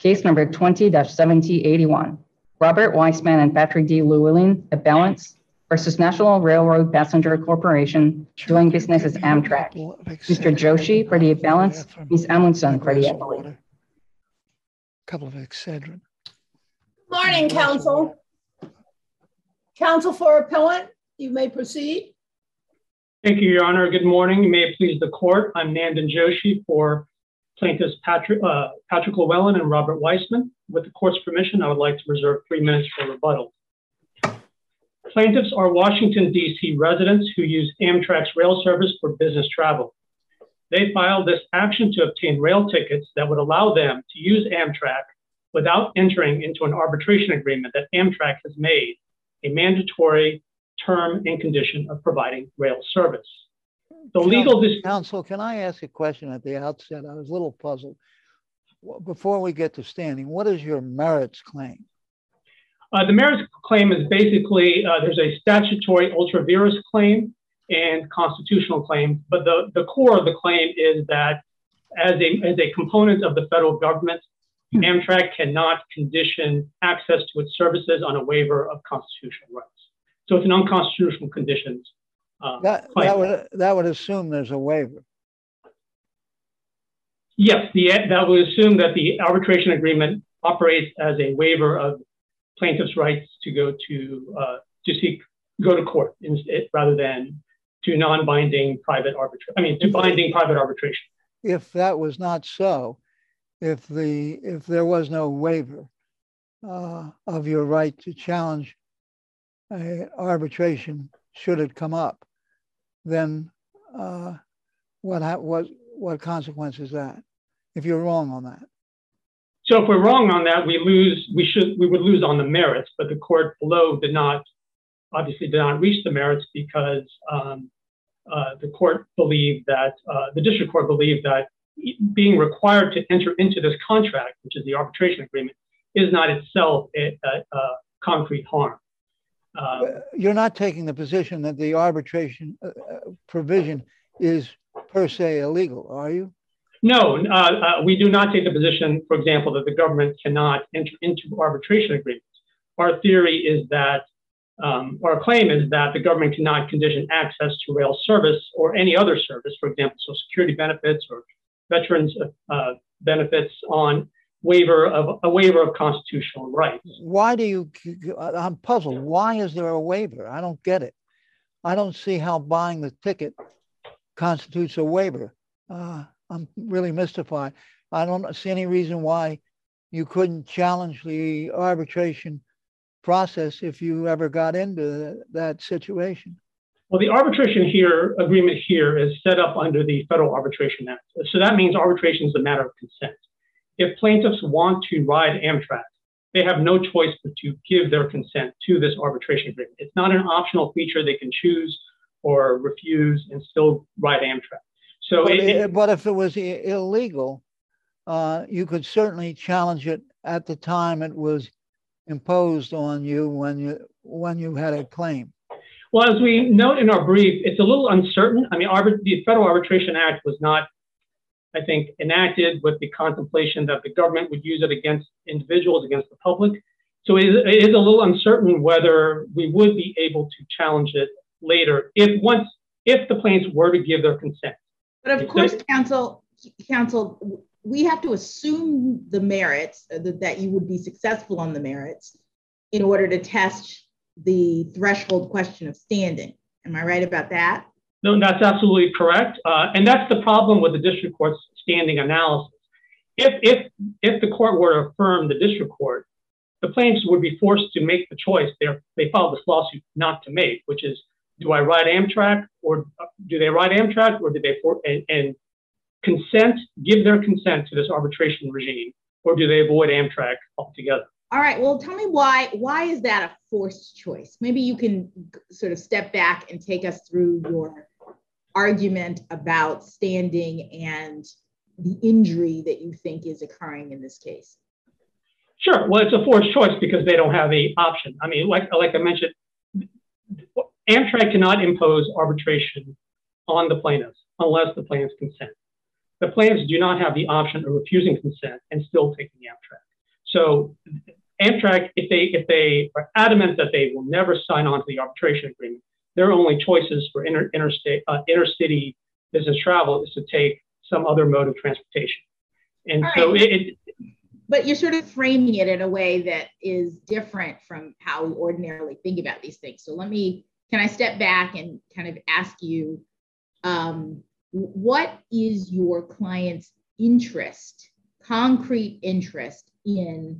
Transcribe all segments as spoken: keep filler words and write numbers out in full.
Case number twenty seventy eighty-one. Robert Weissman and Patrick D. Llewellyn, appellants, versus National Railroad Passenger Corporation, doing business as Amtrak. Mister Joshi for the appellants, Miz Amundson for the appellate. Couple of Excedrin. Morning, counsel. Counsel for appellant, you may proceed. Thank you, Your Honor. Good morning. May it please the court. I'm Nandan Joshi for plaintiffs Patrick, uh, Patrick Llewellyn and Robert Weissman. With the court's permission, I would like to reserve three minutes for rebuttal. Plaintiffs are Washington, D C residents who use Amtrak's rail service for business travel. They filed this action to obtain rail tickets that would allow them to use Amtrak without entering into an arbitration agreement that Amtrak has made a mandatory term and condition of providing rail service. The legal counsel, can I ask a question at the outset? I was a little puzzled. Before we get to standing, what is your merits claim? Uh, the merits claim is basically uh, there's a statutory ultra vires claim and constitutional claim, but the, the core of the claim is that as a, as a component of the federal government, hmm. Amtrak cannot condition access to its services on a waiver of constitutional rights. So it's an unconstitutional conditions. Uh, that, that, would, that would assume there's a waiver. Yes, the, that would assume that the arbitration agreement operates as a waiver of plaintiff's rights to go to uh, to seek go to court instead, rather than to non-binding private arbitration. I mean, to binding private arbitration. If that was not so, if the if there was no waiver uh, of your right to challenge uh, arbitration, should it come up, then uh, what what what consequence is that? If you're wrong on that. So if we're wrong on that, we lose. We should. We would lose on the merits. But the court below did not, obviously, did not reach the merits because um, uh, the court believed that uh, the district court believed that being required to enter into this contract, which is the arbitration agreement, is not itself a, a, a concrete harm. Uh, You're not taking the position that the arbitration uh, provision is per se illegal, are you? No, uh, uh, we do not take the position, for example, that the government cannot enter into arbitration agreements. Our theory is that, um, our claim is that the government cannot condition access to rail service or any other service, for example, Social Security benefits or veterans uh, benefits on waiver of a waiver of constitutional rights. Why do you, I'm puzzled. Why is there a waiver? I don't get it. I don't see how buying the ticket constitutes a waiver. Uh, I'm really mystified. I don't see any reason why you couldn't challenge the arbitration process if you ever got into that situation. Well, the arbitration here, agreement here is set up under the Federal Arbitration Act. So that means arbitration is a matter of consent. If plaintiffs want to ride Amtrak, they have no choice but to give their consent to this arbitration agreement. It's not an optional feature they can choose or refuse and still ride Amtrak. So but, it, it, but if it was illegal, uh, you could certainly challenge it at the time it was imposed on you when you when you had a claim. Well, as we note in our brief, it's a little uncertain. I mean, arbit- the Federal Arbitration Act was not, I think, enacted with the contemplation that the government would use it against individuals, against the public. So it is, it is a little uncertain whether we would be able to challenge it later if once if the plaintiffs were to give their consent. But of course, counsel, counsel, we have to assume the merits, uh, that, that you would be successful on the merits in order to test the threshold question of standing. Am I right about that? No, that's absolutely correct. Uh, and that's the problem with the district court's standing analysis. If, if, if the court were to affirm the district court, the plaintiffs would be forced to make the choice They're, they filed this lawsuit not to make, which is, do I ride Amtrak or do they ride Amtrak or do they for, and, and consent, give their consent to this arbitration regime, or do they avoid Amtrak altogether? All right. Well, tell me why, why is that a forced choice? Maybe you can sort of step back and take us through your argument about standing and the injury that you think is occurring in this case. Sure. Well, it's a forced choice because they don't have a option. I mean, like, like I mentioned, Amtrak cannot impose arbitration on the plaintiffs unless the plaintiffs consent. The plaintiffs do not have the option of refusing consent and still taking Amtrak. So Amtrak, if they if they are adamant that they will never sign on to the arbitration agreement, their only choices for inter, interstate uh, intercity business travel is to take some other mode of transportation. And All so right. it, it but you're sort of framing it in a way that is different from how we ordinarily think about these things. So let me, can I step back and kind of ask you, um, what is your client's interest, concrete interest in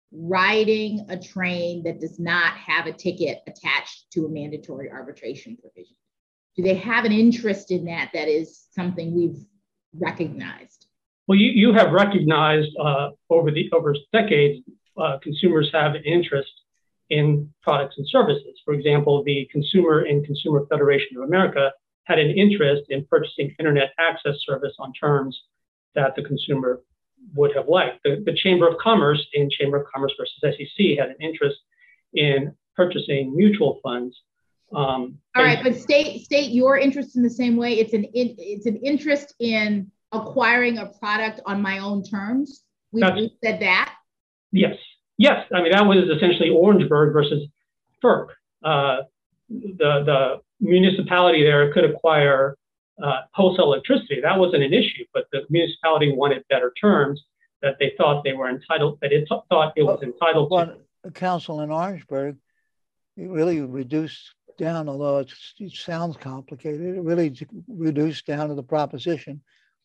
riding a train that does not have a ticket attached to a mandatory arbitration provision? Do they have an interest in that that is something we've recognized? Well, you, you have recognized uh, over the over decades, uh, consumers have an interest in products and services. For example, the Consumer and Consumer Federation of America had an interest in purchasing internet access service on terms that the consumer would have liked. The, the Chamber of Commerce in Chamber of Commerce versus S E C had an interest in purchasing mutual funds. Um, All right, but state state your interest in the same way. It's an in, it's an interest in acquiring a product on my own terms. We've, we've said that. Yes, yes. I mean, that was essentially Orangeburg versus FERC. Uh, the, the municipality there could acquire uh, wholesale electricity. That wasn't an issue, but the municipality wanted better terms that they thought they were entitled, that it thought it was entitled well, to. The council in Orangeburg, it really reduced down, although it's, it sounds complicated, it really reduced down to the proposition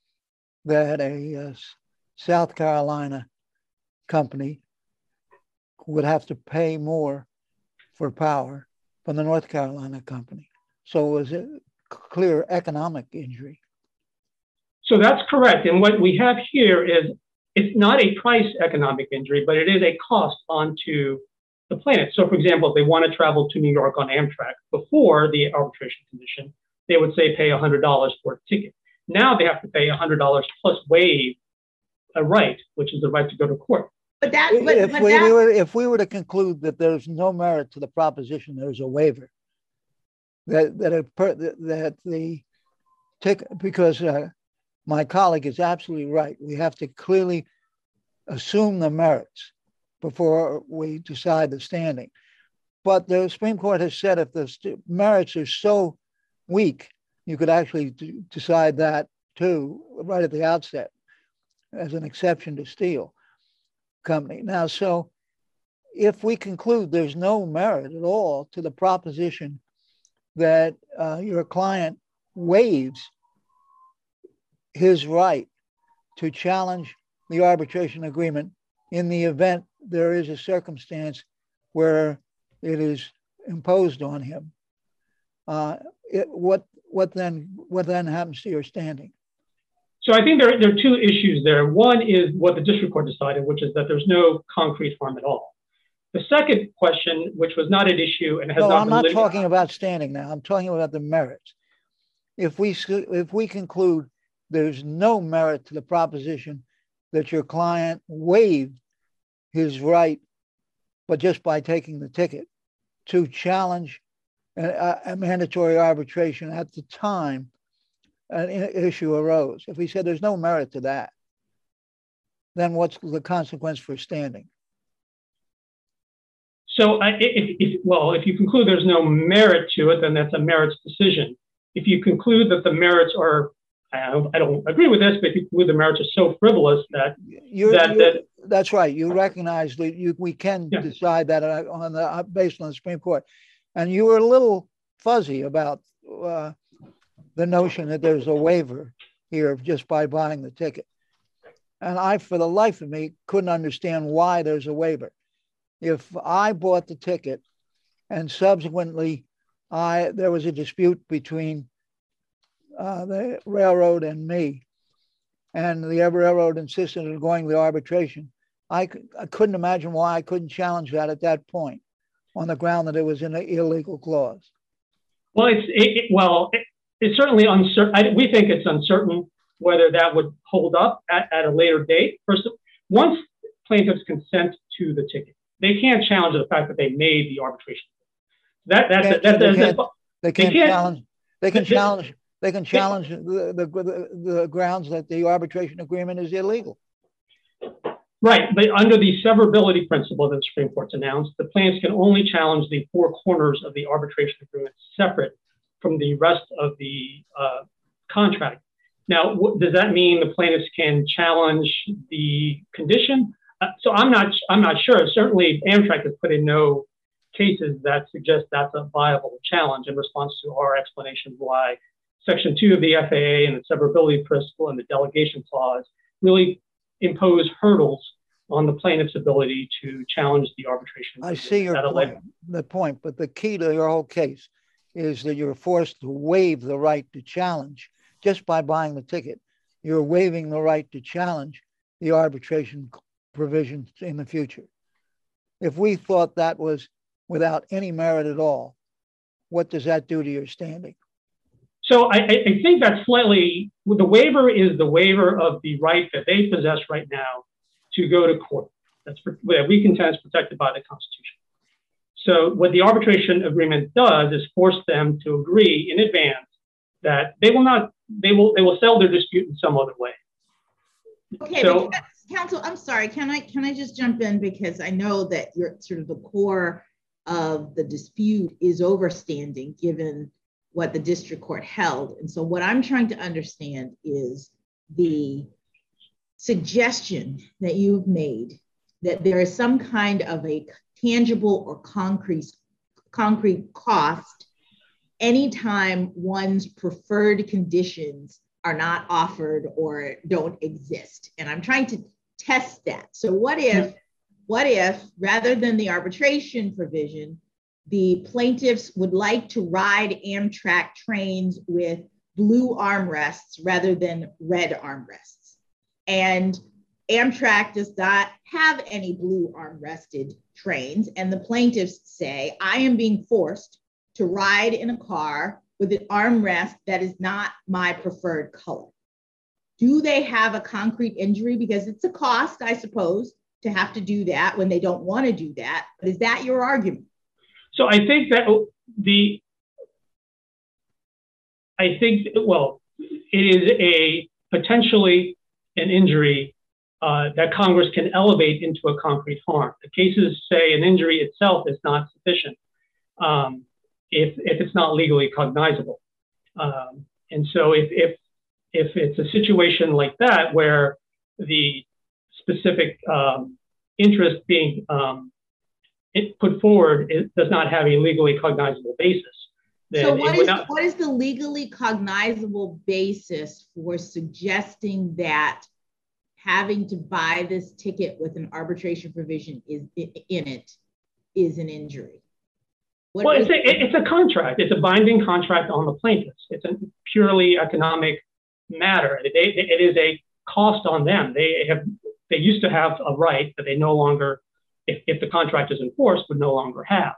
that a uh, South Carolina company would have to pay more for power from the North Carolina company. So it was a clear economic injury. So that's correct. And what we have here is, it's not a price economic injury, but it is a cost onto the planet. So for example, if they want to travel to New York on Amtrak before the arbitration condition, they would say pay one hundred dollars for a ticket. Now they have to pay one hundred dollars plus waive a right, which is the right to go to court. But that, but, if, but we, that, we were, if we were to conclude that there's no merit to the proposition, there's a waiver, that that, a, that the ticket, because uh, my colleague is absolutely right, we have to clearly assume the merits before we decide the standing. But the Supreme Court has said if the merits are so weak, you could actually d- decide that too, right at the outset, as an exception to Steele Company. Now, so if we conclude there's no merit at all to the proposition that uh, your client waives his right to challenge the arbitration agreement in the event there is a circumstance where it is imposed on him, uh, it, what what then what then happens to your standing? So I think there, there are two issues there. One is what the district court decided, which is that there's no concrete harm at all. The second question, which was not an issue and has no, not I'm been not litigated- talking about standing now. I'm talking about the merits. If we if we conclude there's no merit to the proposition that your client waived his right, but just by taking the ticket, to challenge a, a mandatory arbitration at the time an issue arose. If we said there's no merit to that, then what's the consequence for standing? So, I, if, if, well, if you conclude there's no merit to it, then that's a merits decision. If you conclude that the merits are, I don't, I don't agree with this, but if you conclude the merits are so frivolous that, you're, that, you're, that that's right. You recognize that you, we can yeah. decide that on the based on the Supreme Court, and you were a little fuzzy about uh, the notion that there's a waiver here just by buying the ticket, and I, for the life of me, couldn't understand why there's a waiver. If I bought the ticket and subsequently I there was a dispute between uh, the railroad and me, and the railroad insisted on going to the arbitration, I, I couldn't imagine why I couldn't challenge that at that point on the ground that it was an illegal clause. Well, it's it, it, well, it, it's certainly uncertain. We think it's uncertain whether that would hold up at, at a later date. First, once plaintiffs consent to the ticket, they can't challenge the fact that they made the arbitration. That that's they a, that's, they a, can't, they can't, they can't challenge. They can they, challenge. They can challenge the, the, the, the grounds that the arbitration agreement is illegal. Right, but under the severability principle that the Supreme Court's announced, the plaintiffs can only challenge the four corners of the arbitration agreement separate from the rest of the uh, contract. Now, does that mean the plaintiffs can challenge the condition? Uh, so I'm not, I'm not sure. Certainly, Amtrak has put in no cases that suggest that's a viable challenge in response to our explanation why Section two of the F A A and the severability principle and the delegation clause really impose hurdles on the plaintiff's ability to challenge the arbitration. I see your point, the point, but the key to your whole case is that you're forced to waive the right to challenge just by buying the ticket. You're waiving the right to challenge the arbitration provisions in the future. If we thought that was without any merit at all, what does that do to your standing? So I, I think that's slightly, the waiver is the waiver of the right that they possess right now to go to court. That's that we contend is protected by the Constitution. So what the arbitration agreement does is force them to agree in advance that they will not, they will, they will settle their dispute in some other way. Okay, so, because, counsel, I'm sorry. Can I can I just jump in, because I know that you're sort of the core of the dispute is overstanding, given what the district court held. And so what I'm trying to understand is the suggestion that you've made that there is some kind of a tangible or concrete, concrete cost anytime one's preferred conditions are not offered or don't exist. And I'm trying to test that. So what if, what if rather than the arbitration provision, the plaintiffs would like to ride Amtrak trains with blue armrests rather than red armrests? And Amtrak does not have any blue armrested trains. And the plaintiffs say, I am being forced to ride in a car with an armrest that is not my preferred color. Do they have a concrete injury? Because it's a cost, I suppose, to have to do that when they don't want to do that. But is that your argument? So I think that the, I think, well, it is a potentially an injury uh, that Congress can elevate into a concrete harm. The cases say an injury itself is not sufficient um, if, if it's not legally cognizable. Um, and so if, if, if it's a situation like that where the specific um, interest being um, it put forward, it does not have a legally cognizable basis. So what is, not... what is the legally cognizable basis for suggesting that having to buy this ticket with an arbitration provision is in it is an injury? What well, it's a, it's a contract. It's a binding contract on the plaintiffs. It's a purely economic matter. They, it is a cost on them. They have they used to have a right that they no longer, if, if the contract is enforced, would no longer have.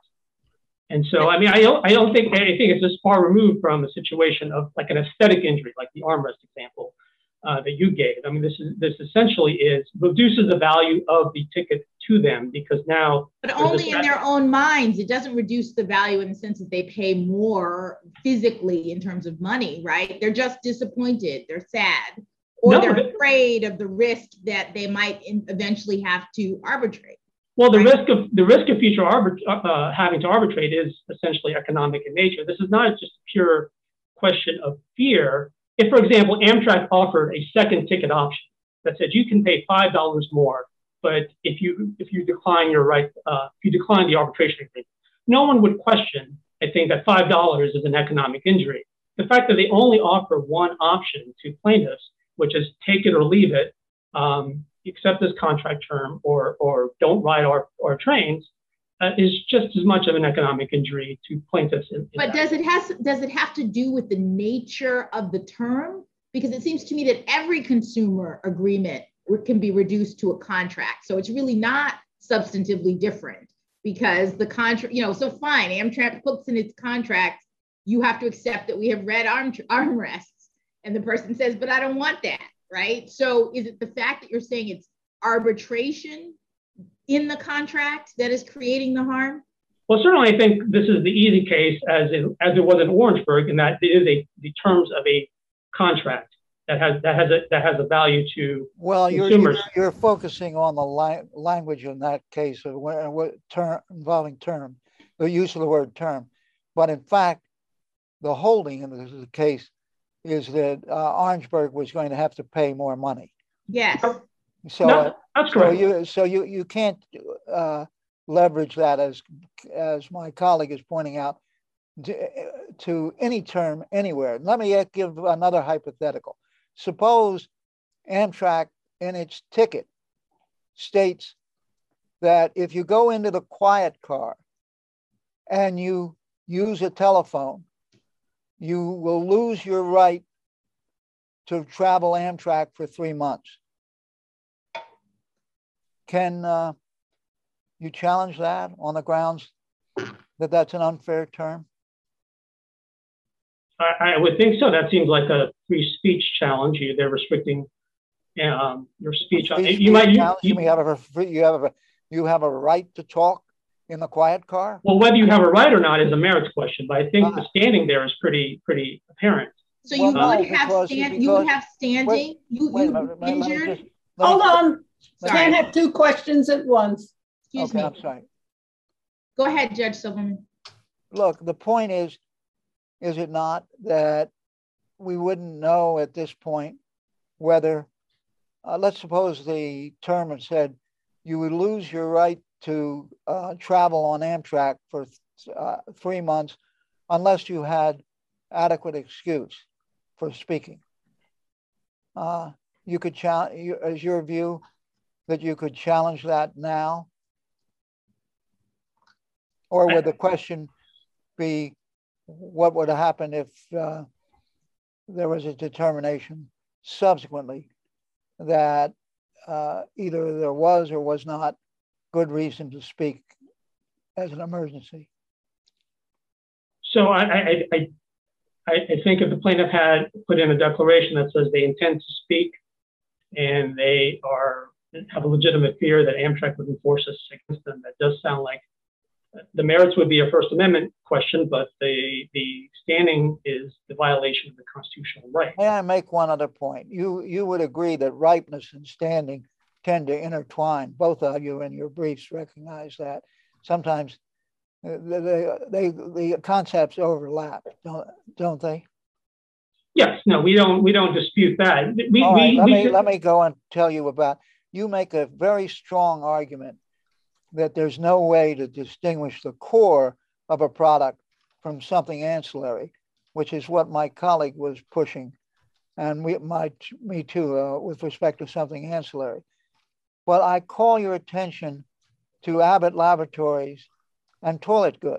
And so, I mean, I don't, I don't think, I think it's just far removed from a situation of like an aesthetic injury, like the armrest example uh, that you gave. I mean, this is, this essentially is, reduces the value of the ticket to them because now- But only in their own minds. It doesn't reduce the value in the sense that they pay more physically in terms of money, right? They're just disappointed, they're sad, or no, they're afraid of the risk that they might in, eventually have to arbitrate. Well, the risk of the risk of future arbit uh, having to arbitrate is essentially economic in nature. This is not just a pure question of fear. If, for example, Amtrak offered a second ticket option that said you can pay five dollars more, but if you if you decline your right, uh, if you decline the arbitration agreement, no one would question. I think that five dollars is an economic injury. The fact that they only offer one option to plaintiffs, which is take it or leave it. Um, accept this contract term or or don't ride our, our trains uh, is just as much of an economic injury to plaintiffs. In, in but does it has does it have to do with the nature of the term? Because it seems to me that every consumer agreement can be reduced to a contract. So it's really not substantively different because the contract, you know, so fine, Amtrak puts in its contract, you have to accept that we have red arm armrests. And the person says, but I don't want that. Right? So is it the fact that you're saying it's arbitration in the contract that is creating the harm? Well, certainly I think this is the easy case as in, as it was in Orangeburg in that it is a the terms of a contract. that has that has a that has a value to well, you're, consumers. You're, you're focusing on the li language in that case of what, what term involving term, the use of the word term. But in fact, the holding in this case is that uh, Orangeburg was going to have to pay more money. Yes. So, No, uh, that's so correct. you so you you can't uh, leverage that as as my colleague is pointing out to, to any term anywhere. Let me give another hypothetical. Suppose Amtrak in its ticket states that if you go into the quiet car and you use a telephone, you will lose your right to travel Amtrak for three months. Can uh, you challenge that on the grounds that that's an unfair term? I, I would think so. That seems like a free speech challenge. You, they're restricting um, your speech. Free You speech might you, challenge? you, You have a you have a you have a right to talk in the quiet car. well, whether you have a right or not is a merits question, but I think Ah. the standing there is pretty pretty apparent. So you Well, no, would have because- stand, because- you would have standing, wait, you, Wait a you minute, let me injured. just- let me- Hold on. let Sorry. me- Can't have two questions at once. Excuse Okay, me. I'm sorry. Go ahead, Judge Silverman. Look, the point is, is it not that we wouldn't know at this point whether, uh, let's suppose the term had said you would lose your right to uh, travel on Amtrak for uh, three months unless you had adequate excuse for speaking. Uh, you could challenge, is your view that you could challenge that now? Or would the question be, what would happen if uh, there was a determination subsequently that uh, either there was or was not good reason to speak as an emergency? So I I, I I think if the plaintiff had put in a declaration that says they intend to speak and they are have a legitimate fear that Amtrak would enforce this against them, that does sound like the merits would be a First Amendment question, but the the standing is the violation of the constitutional right. May I make one other point? You you would agree that ripeness and standing tend to intertwine. Both of you in your briefs recognize that. Sometimes they, they, the concepts overlap, don't, don't they? Yes, no, we don't we don't dispute that. We, All right, we, let, we me, could, let me go and tell you about, you make a very strong argument that there's no way to distinguish the core of a product from something ancillary, which is what my colleague was pushing, and we, my, me too, uh, with respect to something ancillary. But I call your attention to Abbott Laboratories and toilet goods.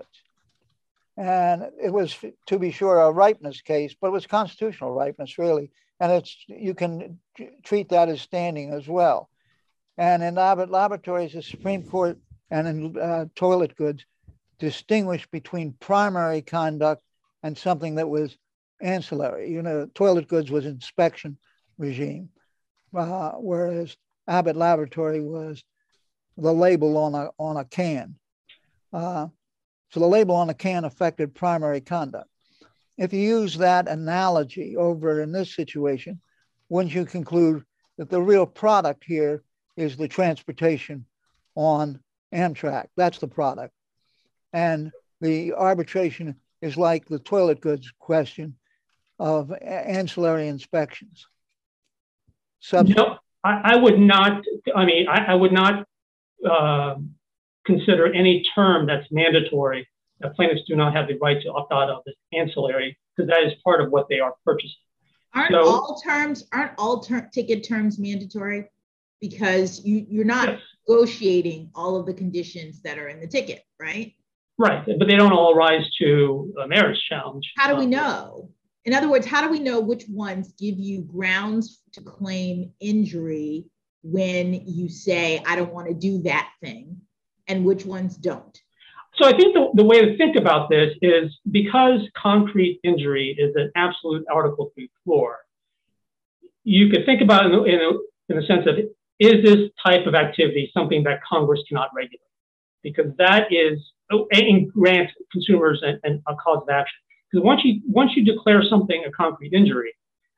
And it was, to be sure, a ripeness case, but it was constitutional ripeness, really. And it's, you can treat that as standing as well. And in Abbott Laboratories, the Supreme Court and in uh, toilet goods distinguished between primary conduct and something that was ancillary. You know, toilet goods was inspection regime, uh, whereas Abbott Laboratory was the label on a, on a can. Uh, so the label on the can affected primary conduct. If you use that analogy over in this situation, wouldn't you conclude that the real product here is the transportation on Amtrak? That's the product. And the arbitration is like the toilet goods question of ancillary inspections. Subject. No, I, I would not, I mean, I, I would not uh, consider any term that's mandatory that plaintiffs do not have the right to opt out of as ancillary, because that is part of what they are purchasing. Aren't So, all terms, aren't all ter ticket terms mandatory? Because you, you're not yes. negotiating all of the conditions that are in the ticket, right? Right, but they don't all rise to a merits challenge. How do we Um, know? In other words, how do we know which ones give you grounds to claim injury when you say, I don't want to do that thing, and which ones don't? So I think the, the way to think about this is because concrete injury is an absolute Article three floor, you could think about it in, in, a, in the sense of, is this type of activity something that Congress cannot regulate? Because that is, and grant consumers an, an, a cause of action. Because once you, once you declare something a concrete injury,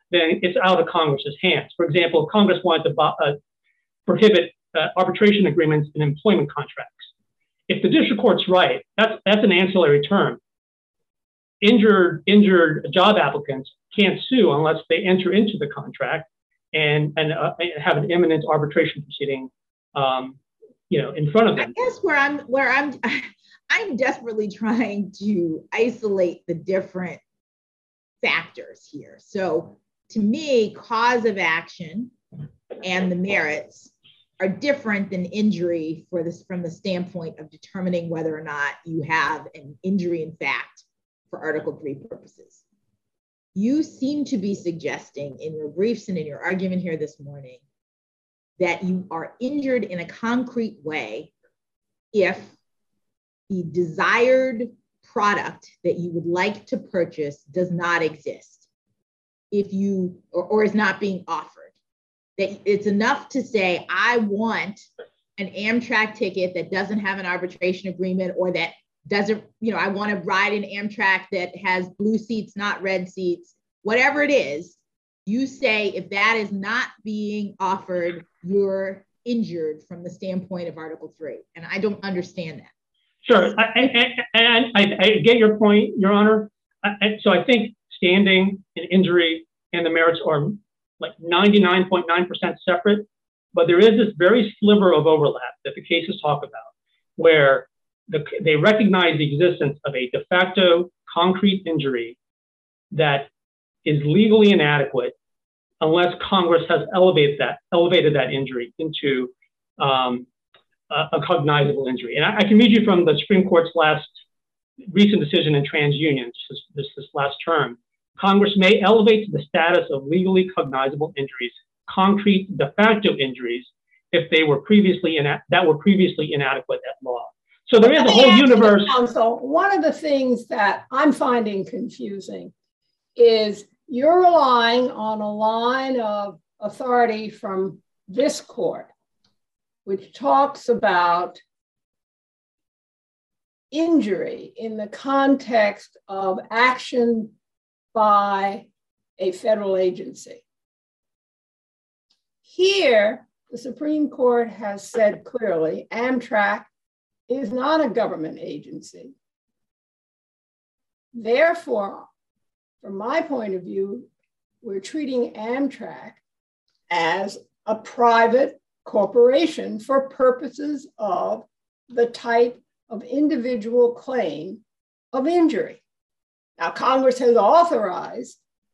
then it's out of Congress's hands. For example, if Congress wanted to uh, prohibit uh, arbitration agreements in employment contracts. If the district court's right, that's, that's an ancillary term. Injured, injured job applicants can't sue unless they enter into the contract and, and uh, have an imminent arbitration proceeding, um, you know, in front of them. I guess where I'm, where I'm, I'm desperately trying to isolate the different factors here. So to me, cause of action and the merits are different than injury for this from the standpoint of determining whether or not you have an injury in fact for Article three purposes. You seem to be suggesting in your briefs and in your argument here this morning that you are injured in a concrete way if the desired product that you would like to purchase does not exist, if you, or, or is not being offered. That it's enough to say, I want an Amtrak ticket that doesn't have an arbitration agreement, or that doesn't, you know, I want to ride an Amtrak that has blue seats, not red seats, whatever it is. You say if that is not being offered, you're injured from the standpoint of Article three. And I don't understand that. Sure, I, I, I, I get your point, Your Honor. I, so I think standing and injury and the merits are like ninety-nine point nine percent separate, but there is this very sliver of overlap that the cases talk about, where the, they recognize the existence of a de facto concrete injury that is legally inadequate unless Congress has elevated that, elevated that injury into um, a, a cognizable injury. And I, I can read you from the Supreme Court's last recent decision in TransUnion, this, this, this last term. Congress may elevate to the status of legally cognizable injuries concrete de facto injuries if they were previously ina- that were previously inadequate at law. So there is a whole universe. Counsel, one of the things that I'm finding confusing is you're relying on a line of authority from this court, which talks about injury in the context of action by a federal agency. Here, the Supreme Court has said clearly, Amtrak is not a government agency. Therefore, from my point of view, we're treating Amtrak as a private corporation for purposes of the type of individual claim of injury. Now, Congress has authorized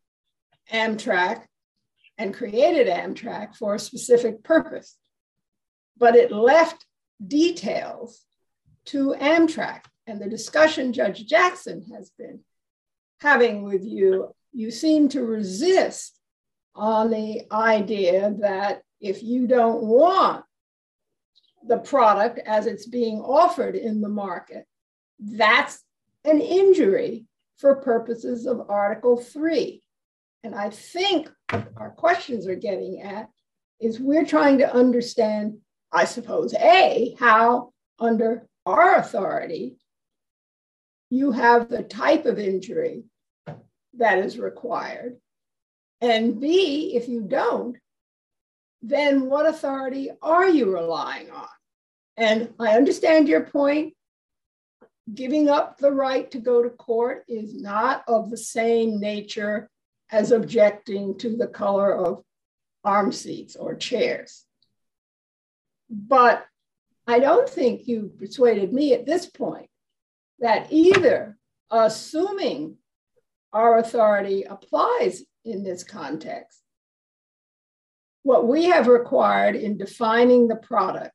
Amtrak and created Amtrak for a specific purpose, but it left details to Amtrak. And the discussion Judge Jackson has been having with you, you seem to resist on the idea that if you don't want the product as it's being offered in the market, that's an injury for purposes of Article three. And I think what our questions are getting at is we're trying to understand, I suppose, A, how under our authority, you have the type of injury that is required. And B, if you don't, then what authority are you relying on? And I understand your point. Giving up the right to go to court is not of the same nature as objecting to the color of arm seats or chairs. But I don't think you persuaded me at this point that either assuming our authority applies in this context, what we have required in defining the product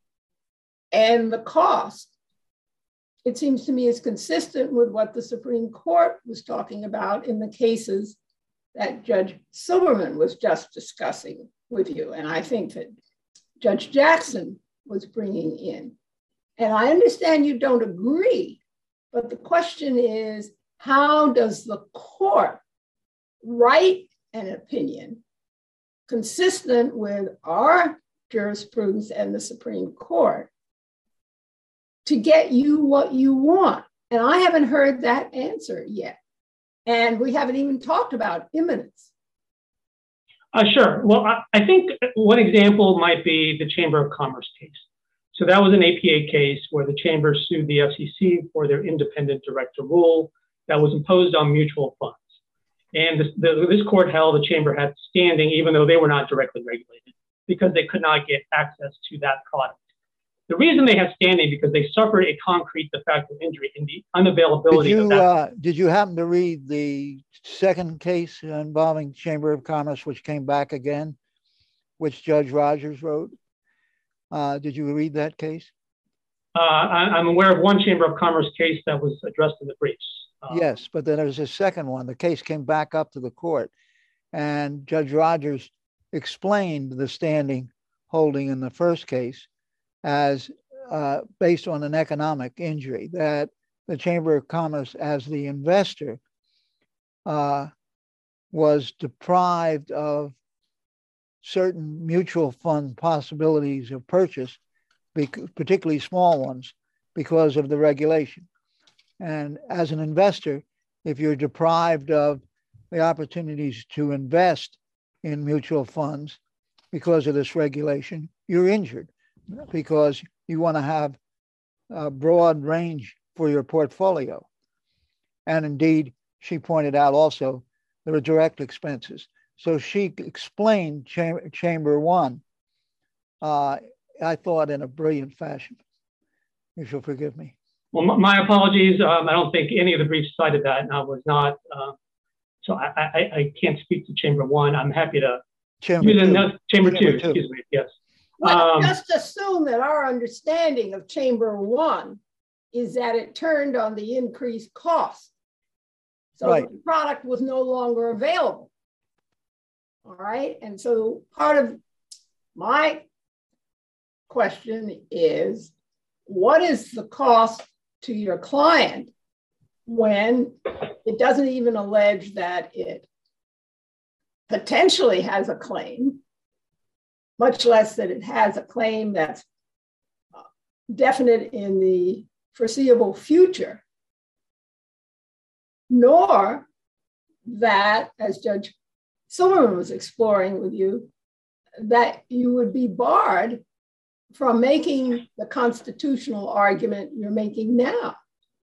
and the cost, it seems to me is consistent with what the Supreme Court was talking about in the cases that Judge Silberman was just discussing with you. And I think that Judge Jackson was bringing in. And I understand you don't agree, but the question is, how does the court write an opinion consistent with our jurisprudence and the Supreme Court to get you what you want? And I haven't heard that answer yet. And we haven't even talked about imminence. Uh, sure. Well, I, I think one example might be the Chamber of Commerce case. So that was an A P A case where the Chamber sued the F C C for their independent director rule that was imposed on mutual funds. And this, the, this court held the Chamber had standing even though they were not directly regulated because they could not get access to that product. The reason they have standing because they suffered a concrete de facto injury in the unavailability did you, of that. Uh, did you happen to read the second case involving Chamber of Commerce, which came back again, which Judge Rogers wrote? Uh, did you read that case? Uh, I, I'm aware of one Chamber of Commerce case that was addressed in the briefs. Uh, yes, but then there's a second one. The case came back up to the court, and Judge Rogers explained the standing holding in the first case as uh, based on an economic injury, that the Chamber of Commerce, as the investor, uh, was deprived of certain mutual fund possibilities of purchase, particularly small ones, because of the regulation. And as an investor, if you're deprived of the opportunities to invest in mutual funds because of this regulation, you're injured because you want to have a broad range for your portfolio. And indeed, she pointed out also there are direct expenses. So she explained Chamber, chamber One, uh, I thought, in a brilliant fashion. You shall forgive me. Well, my apologies. Um, I don't think any of the briefs cited that, and I was not. Uh, so I, I, I can't speak to Chamber One. I'm happy to Chamber use two. Chamber, Chamber two, two. Excuse me. Yes. Well, Um, just assume that our understanding of Chamber One is that it turned on the increased cost. So right. The product was no longer available. All right. And so part of my question is, what is the cost to your client when it doesn't even allege that it potentially has a claim, much less that it has a claim that's definite in the foreseeable future, nor that, as Judge Silverman was exploring with you, that you would be barred from making the constitutional argument you're making now?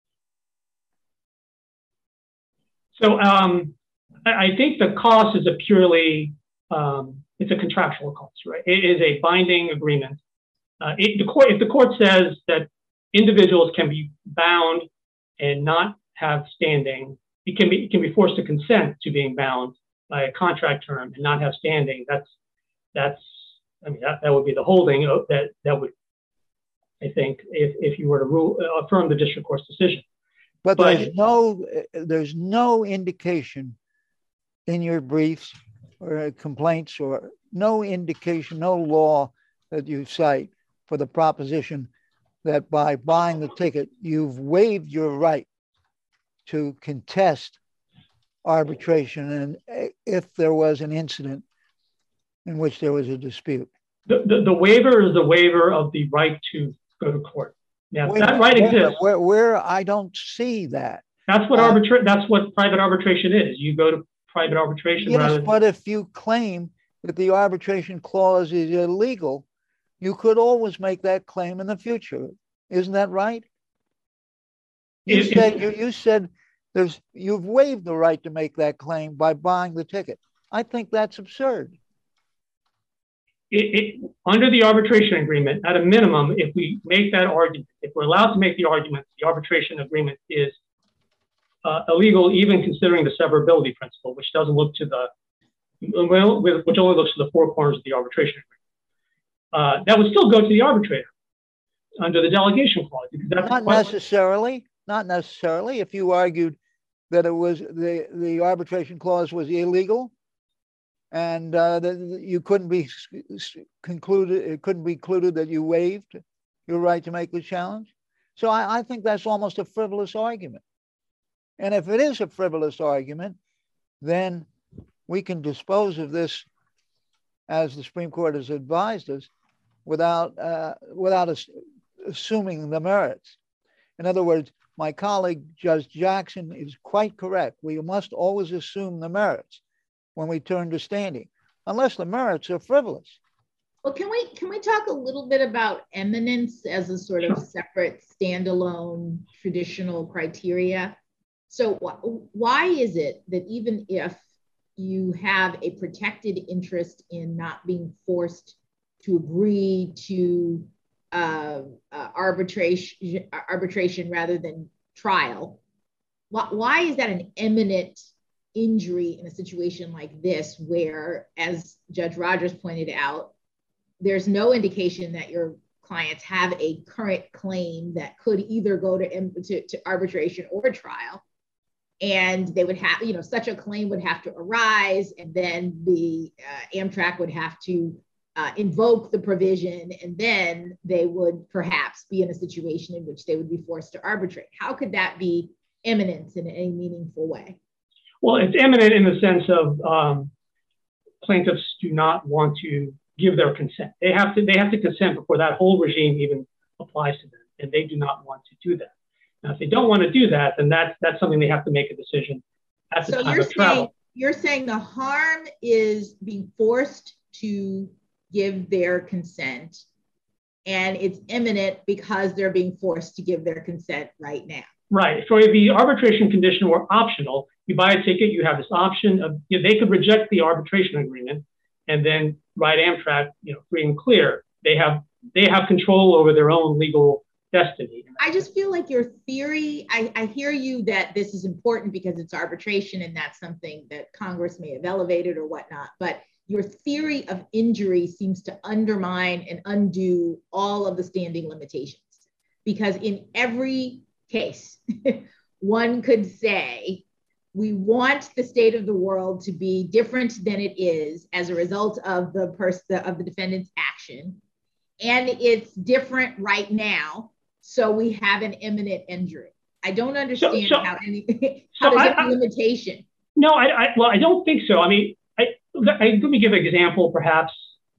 So um, I think the cost is a purely, um, it's a contractual cost, right? It is a binding agreement. Uh, it, the court, if the court says that individuals can be bound and not have standing, it can be, it can be forced to consent to being bound by a contract term and not have standing. That's, that's, I mean, that, that would be the holding of that, that would, I think, if, if you were to rule, uh, affirm the district court's decision. But, But there's no, there's no indication in your briefs or complaints, or no indication, no law that you cite for the proposition that by buying the ticket, you've waived your right to contest arbitration, and if there was an incident in which there was a dispute. The, the, the waiver is the waiver of the right to go to court. Now, Wait, that right wait, exists. Where, where I don't see that. That's what Uh, arbitra- That's what private arbitration is. You go to private arbitration. Yes, rather but if you claim that the arbitration clause is illegal, you could always make that claim in the future. Isn't that right? You It- said it- you, you said there's you've waived the right to make that claim by buying the ticket. I think that's absurd. It, it, under the arbitration agreement, at a minimum, if we make that argument, if we're allowed to make the argument, the arbitration agreement is uh, illegal, even considering the severability principle, which doesn't look to the, well, which only looks to the four corners of the arbitration agreement. Uh, that would still go to the arbitrator under the delegation clause. Because that's Not necessarily. Not necessarily. If you argued that it was the the arbitration clause was illegal, and uh, that you couldn't be concluded, it couldn't be concluded that you waived your right to make the challenge. So I, I think that's almost a frivolous argument. And if it is a frivolous argument, then we can dispose of this, as the Supreme Court has advised us, without uh, without us assuming the merits. In other words, my colleague Judge Jackson is quite correct. We must always assume the merits when we turn to standing. unless the merits are frivolous. Well, can we can we talk a little bit about eminence as a sort of separate, standalone, traditional criteria? So wh- why is it that even if you have a protected interest in not being forced to agree to uh, uh, arbitration, arbitration rather than trial, why, why is that an imminent injury in a situation like this where, as Judge Rogers pointed out, there's no indication that your clients have a current claim that could either go to, to, to arbitration or trial? And they would have, you know, such a claim would have to arise, and then the uh, Amtrak would have to uh, invoke the provision, and then they would perhaps be in a situation in which they would be forced to arbitrate. How could that be imminent in any meaningful way? Well, it's imminent in the sense of um, plaintiffs do not want to give their consent. They have to, they have to consent before that whole regime even applies to them, and they do not want to do that. Now, if they don't want to do that, then that's, that's something they have to make a decision at the so time you're of travel. Saying, you're saying the harm is being forced to give their consent, and it's imminent because they're being forced to give their consent right now. Right. So if the arbitration condition were optional, you buy a ticket, you have this option of, you know, they could reject the arbitration agreement and then ride Amtrak, you know, free and clear. They have, they have control over their own legal destiny. I just feel like your theory, I, I hear you that this is important because it's arbitration and that's something that Congress may have elevated or whatnot, but your theory of injury seems to undermine and undo all of the standing limitations. Because in every case, one could say, we want the state of the world to be different than it is as a result of the person of the defendant's action, and it's different right now, so we have an imminent injury. I don't understand so, so, how any how so there's I, any limitation. No, I, I well, I don't think so. I mean, I, I, let me give an example, perhaps,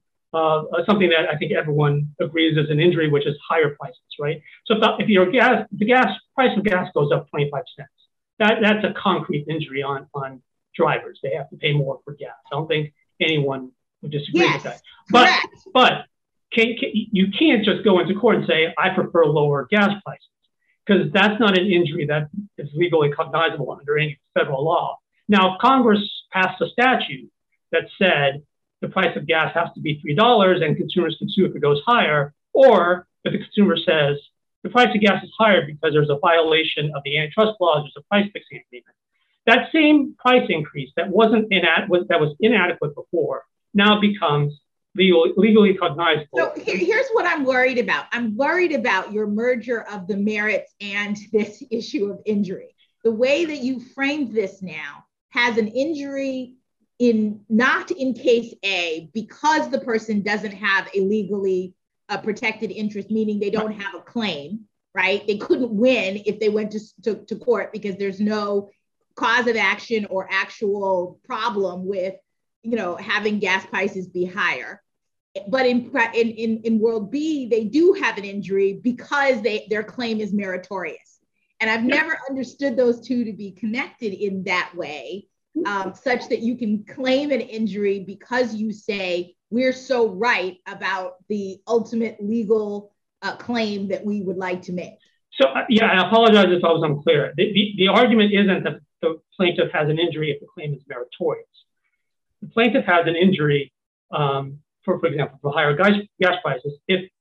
uh, something that I think everyone agrees is an injury, which is higher prices, right? So if, if your gas, the gas price of gas goes up twenty-five cents. That, that's a concrete injury on, on drivers. They have to pay more for gas. I don't think anyone would disagree yes, with that. But, correct. but can, can, you can't just go into court and say, I prefer lower gas prices, because that's not an injury that is legally cognizable under any federal law. Now, Congress passed a statute that said the price of gas has to be three dollars and consumers can sue if it goes higher, or if the consumer says, the price of gas is higher because there's a violation of the antitrust laws, there's a price fixing agreement. That same price increase that wasn't inadequate, that was inadequate before, now becomes legal, legally cognizable. So here, here's what I'm worried about. I'm worried about your merger of the merits and this issue of injury. The way that you framed this now has an injury in not in case A because the person doesn't have a legally a protected interest, meaning they don't have a claim, right? They couldn't win if they went to, to, to court because there's no cause of action or actual problem with, you know, having gas prices be higher. But in, in, in, in world B, they do have an injury because they, their claim is meritorious. And I've never understood those two to be connected in that way, um, such that you can claim an injury because you say, we're so right about the ultimate legal uh, claim that we would like to make. So, uh, yeah, I apologize if I was unclear. The, the, the argument isn't that the plaintiff has an injury if the claim is meritorious. The plaintiff has an injury, um, for, for example, for higher gas, gas prices, if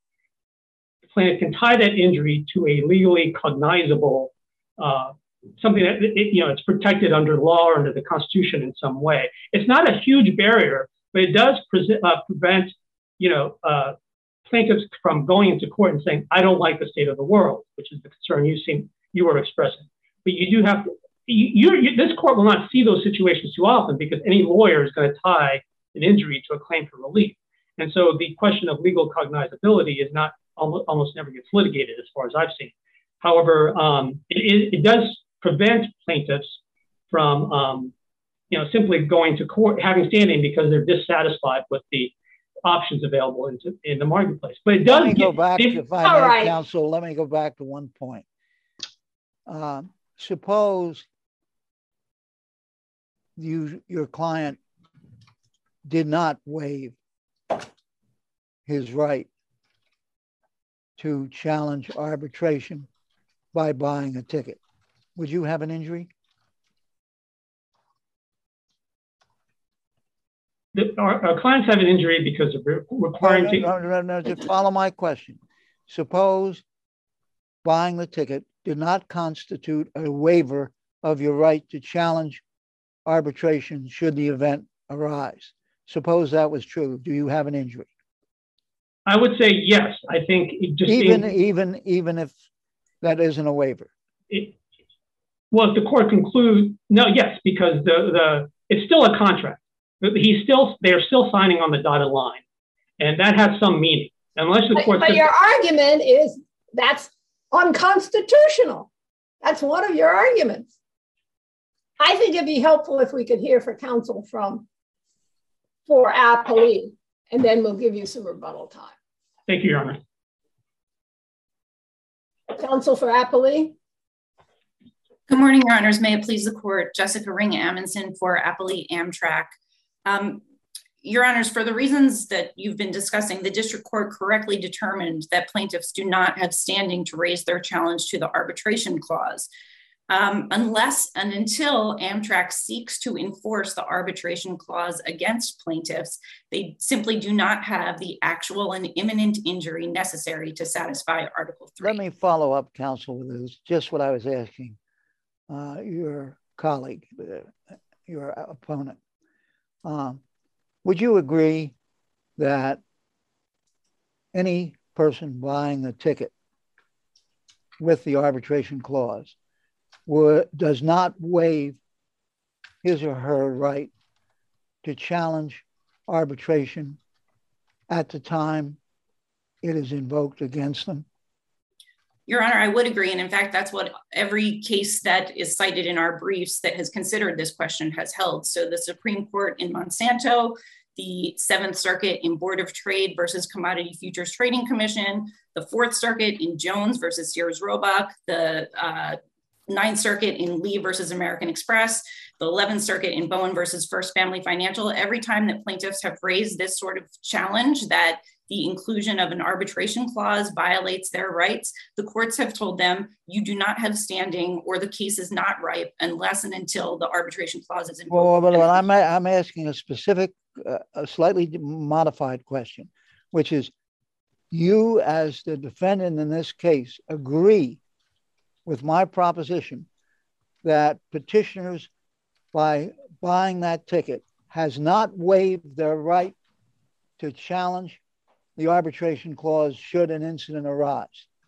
the plaintiff can tie that injury to a legally cognizable, uh, something that, it, you know, it's protected under law or under the Constitution in some way. It's not a huge barrier, but it does pre uh, prevent, you know, uh, plaintiffs from going into court and saying, I don't like the state of the world, which is the concern you seem you were expressing. But you do have to, you, you, this court will not see those situations too often because any lawyer is going to tie an injury to a claim for relief. And so the question of legal cognizability is not, almost, almost never gets litigated as far as I've seen. However, um, it, it does prevent plaintiffs from, um, you know, simply going to court, having standing because they're dissatisfied with the options available in, in the marketplace. But it does let me get, go back, they, if I may, right. counsel, let me go back to one point. Uh, suppose you, your client did not waive his right to challenge arbitration by buying a ticket, would you have an injury? The, our, our clients have an injury because of re- requiring no, no, no, no, no, just follow my question. Suppose buying the ticket did not constitute a waiver of your right to challenge arbitration should the event arise. Suppose that was true. Do you have an injury? I would say yes. I think it just even in, even even if that isn't a waiver. It, well, if the court concludes no, yes, because the the it's still a contract. He's still they're still signing on the dotted line, and that has some meaning. Unless the court. But, but your argument is that's unconstitutional. That's one of your arguments. I think it'd be helpful if we could hear from counsel from for appellee, and then we'll give you some rebuttal time. Thank you, Your Honor. Counsel for appellee. Good morning, Your Honors. May it please the court. Jessica Ring Amundsen for appellee Amtrak. Um, Your Honors, for the reasons that you've been discussing, the district court correctly determined that plaintiffs do not have standing to raise their challenge to the arbitration clause. Um, unless and until Amtrak seeks to enforce the arbitration clause against plaintiffs, they simply do not have the actual and imminent injury necessary to satisfy Article three. Let me follow up, counsel, with this, just what I was asking uh, your colleague, uh, your opponent. Um, would you agree that any person buying the ticket with the arbitration clause would, does not waive his or her right to challenge arbitration at the time it is invoked against them? Your Honor, I would agree. And in fact, that's what every case that is cited in our briefs that has considered this question has held. So the Supreme Court in Monsanto, the Seventh Circuit in Board of Trade versus Commodity Futures Trading Commission, the Fourth Circuit in Jones versus Sears Roebuck, the uh, Ninth Circuit in Lee versus American Express, the eleventh Circuit in Bowen versus First Family Financial. Every time that plaintiffs have raised this sort of challenge that the inclusion of an arbitration clause violates their rights, the courts have told them you do not have standing or the case is not ripe unless and until the arbitration clause is invoked. Well, well, well I'm, I'm asking a specific, uh, a slightly modified question, which is you as the defendant in this case agree with my proposition that petitioners by buying that ticket has not waived their right to challenge the arbitration clause should an incident arise.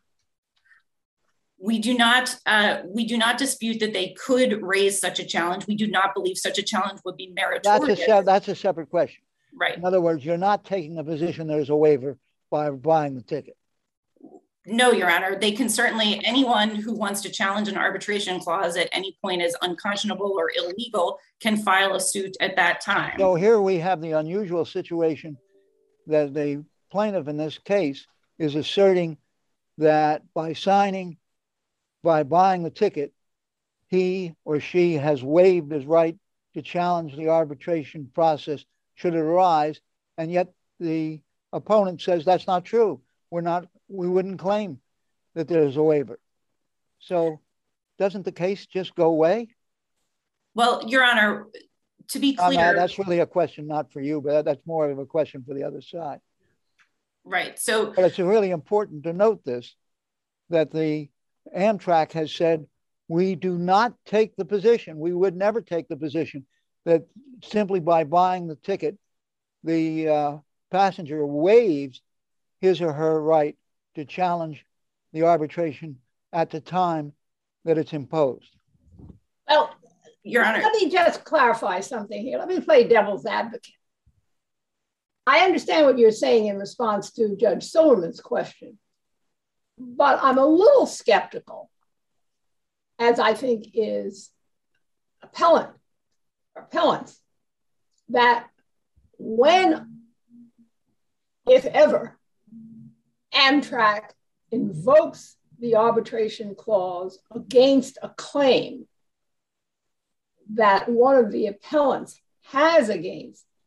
We do not uh, we do not dispute that they could raise such a challenge. We do not believe such a challenge would be meritorious. That's a, that's a separate question. Right. In other words, you're not taking the position there's a waiver by buying the ticket. No, Your Honor. They can certainly, anyone who wants to challenge an arbitration clause at any point as unconscionable or illegal can file a suit at that time. So here we have the unusual situation that the plaintiff in this case is asserting that by signing, by buying the ticket, he or she has waived his right to challenge the arbitration process should it arise, and yet the opponent says that's not true. We're not, we wouldn't claim that there's a waiver. So doesn't the case just go away? Well, Your Honor, to be clear. Um, that's really a question not for you, but that's more of a question for the other side. Right. So, but it's really important to note this, that the Amtrak has said, we do not take the position, we would never take the position that simply by buying the ticket, the uh, passenger waives his or her right to challenge the arbitration at the time that it's imposed. Well, Your Honor, let me just clarify something here. Let me play devil's advocate. I understand what you're saying in response to Judge Silverman's question, but I'm a little skeptical, as I think is appellant or appellants, that when, if ever, Amtrak invokes the arbitration clause against a claim that one of the appellants has against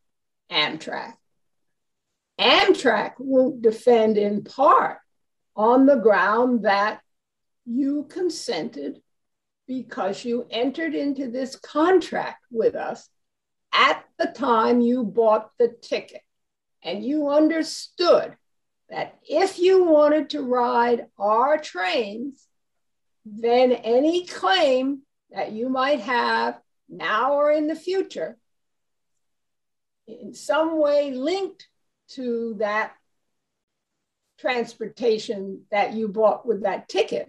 Amtrak. Amtrak won't defend in part on the ground that you consented because you entered into this contract with us at the time you bought the ticket. And you understood that if you wanted to ride our trains, then any claim that you might have now or in the future, in some way linked to that transportation that you bought with that ticket,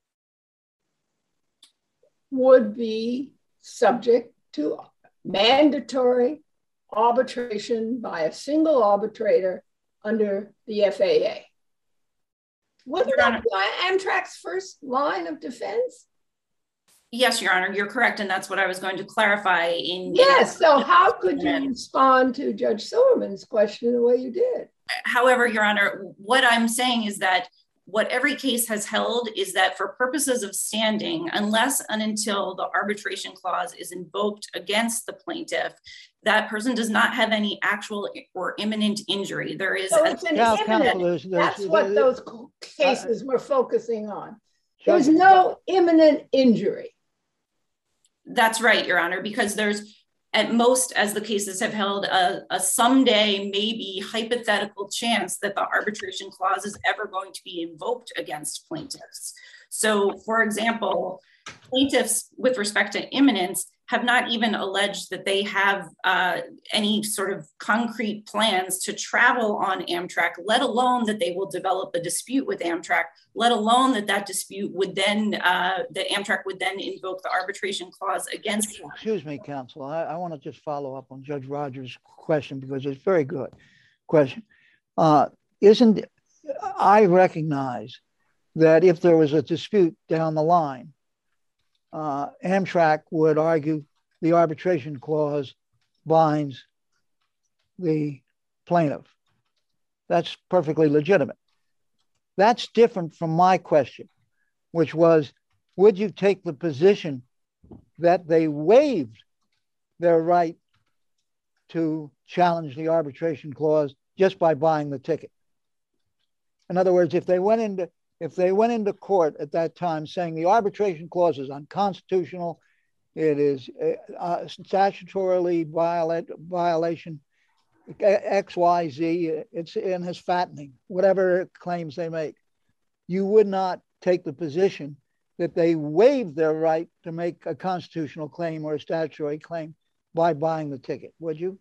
would be subject to mandatory arbitration by a single arbitrator under the F A A. Wasn't that Amtrak's first line of defense? Yes, Your Honor, you're correct. And that's what I was going to clarify in. Yes, so how could you respond to Judge Silverman's question the way you did? However, Your Honor, what I'm saying is that what every case has held is that for purposes of standing, unless and until the arbitration clause is invoked against the plaintiff, that person does not have any actual or imminent injury. There is so it's an Now, imminent, counsel, there's- there's- that's what there's- those cases we're focusing on. Judge- There's no imminent injury. That's right, Your Honor, because there's at most, as the cases have held, a, a someday maybe hypothetical chance that the arbitration clause is ever going to be invoked against plaintiffs. So, for example, plaintiffs with respect to imminence have not even alleged that they have uh, any sort of concrete plans to travel on Amtrak, let alone that they will develop a dispute with Amtrak, let alone that that dispute would then, uh, that Amtrak would then invoke the arbitration clause against them. Excuse me, counsel. I, I want to just follow up on Judge Rogers' question because it's a very good question. Uh, isn't, I recognize that if there was a dispute down the line, Uh, Amtrak would argue the arbitration clause binds the plaintiff. That's perfectly legitimate. That's different from my question, which was, would you take the position that they waived their right to challenge the arbitration clause just by buying the ticket? In other words, if they went into If they went into court at that time saying the arbitration clause is unconstitutional, it is uh, statutorily violate, violation, X, Y, Z, it's in his fattening, whatever claims they make, you would not take the position that they waived their right to make a constitutional claim or a statutory claim by buying the ticket, would you?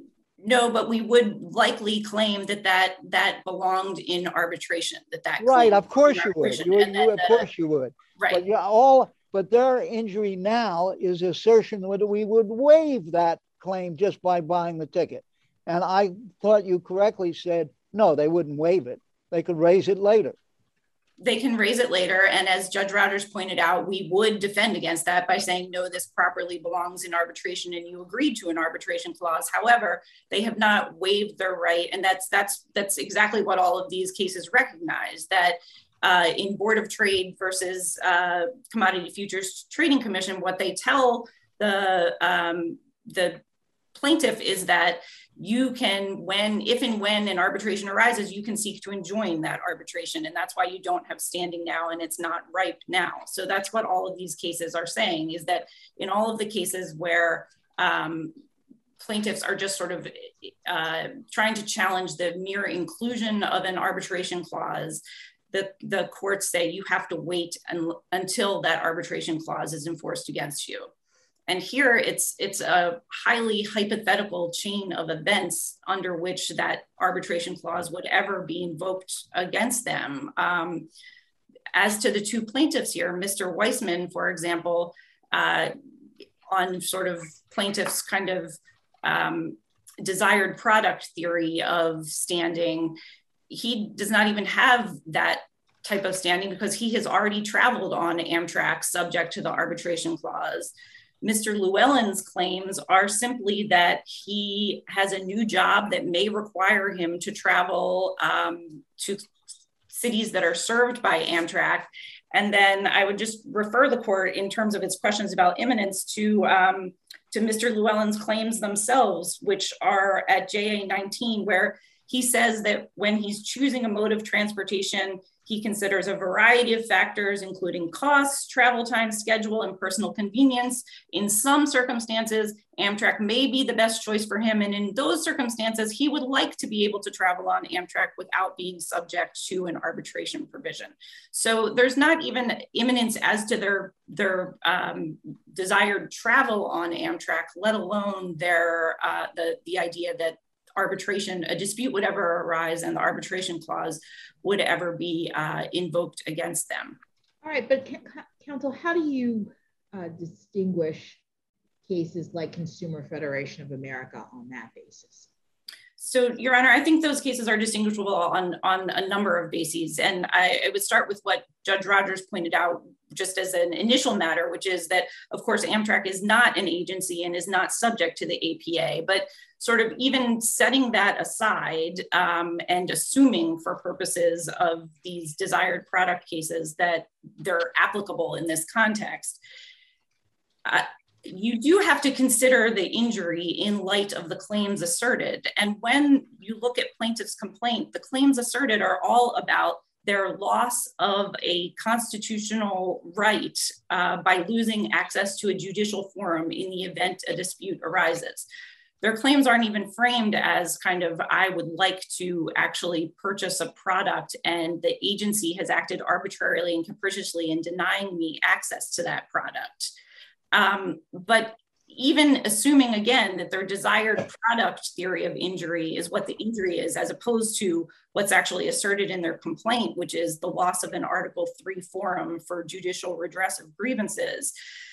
No, but we would likely claim that that, that belonged in arbitration. That that right, of course you would. You would, you, of the, course you would. Right. But yeah, all. But their injury now is assertion that we would waive that claim just by buying the ticket. And I thought you correctly said no, they wouldn't waive it. They could raise it later. They can raise it later. And as Judge Rogers pointed out, we would defend against that by saying, no, this properly belongs in arbitration and you agreed to an arbitration clause. However, they have not waived their right. And that's that's that's exactly what all of these cases recognize, that uh, in Board of Trade versus uh, Commodity Futures Trading Commission, what they tell the, um, the plaintiff is that you can, when, if and when an arbitration arises, you can seek to enjoin that arbitration. And that's why you don't have standing now and it's not ripe now. So that's what all of these cases are saying, is that in all of the cases where um, plaintiffs are just sort of uh, trying to challenge the mere inclusion of an arbitration clause, the, the courts say you have to wait un- until that arbitration clause is enforced against you. And here it's it's a highly hypothetical chain of events under which that arbitration clause would ever be invoked against them. Um, as to the two plaintiffs here, Mister Weissman, for example, uh, on sort of plaintiffs' kind of um, desired product theory of standing, he does not even have that type of standing because he has already traveled on Amtrak subject to the arbitration clause. Mister Llewellyn's claims are simply that he has a new job that may require him to travel um, to cities that are served by Amtrak. And then I would just refer the court in terms of its questions about imminence to um, to Mister Llewellyn's claims themselves, which are at J A nineteen, where he says that when he's choosing a mode of transportation, he considers a variety of factors, including costs, travel time, schedule, and personal convenience. In some circumstances, Amtrak may be the best choice for him. And in those circumstances, he would like to be able to travel on Amtrak without being subject to an arbitration provision. So there's not even imminence as to their, their um, desired travel on Amtrak, let alone their, uh, the, the idea that arbitration, a dispute would ever arise and the arbitration clause would ever be uh, invoked against them. All right, but counsel, how do you uh, distinguish cases like Consumer Federation of America on that basis? So, Your Honor, I think those cases are distinguishable on, on a number of bases. And I, I would start with what Judge Rogers pointed out just as an initial matter, which is that, of course, Amtrak is not an agency and is not subject to the A P A. But sort of even setting that aside um, and assuming for purposes of these desired product cases that they're applicable in this context, uh, you do have to consider the injury in light of the claims asserted. And when you look at plaintiff's complaint, the claims asserted are all about their loss of a constitutional right uh, by losing access to a judicial forum in the event a dispute arises. Their claims aren't even framed as kind of, I would like to actually purchase a product and the agency has acted arbitrarily and capriciously in denying me access to that product. Um, but even assuming, again, that their desired product theory of injury is what the injury is, as opposed to what's actually asserted in their complaint, which is the loss of an Article three forum for judicial redress of grievances.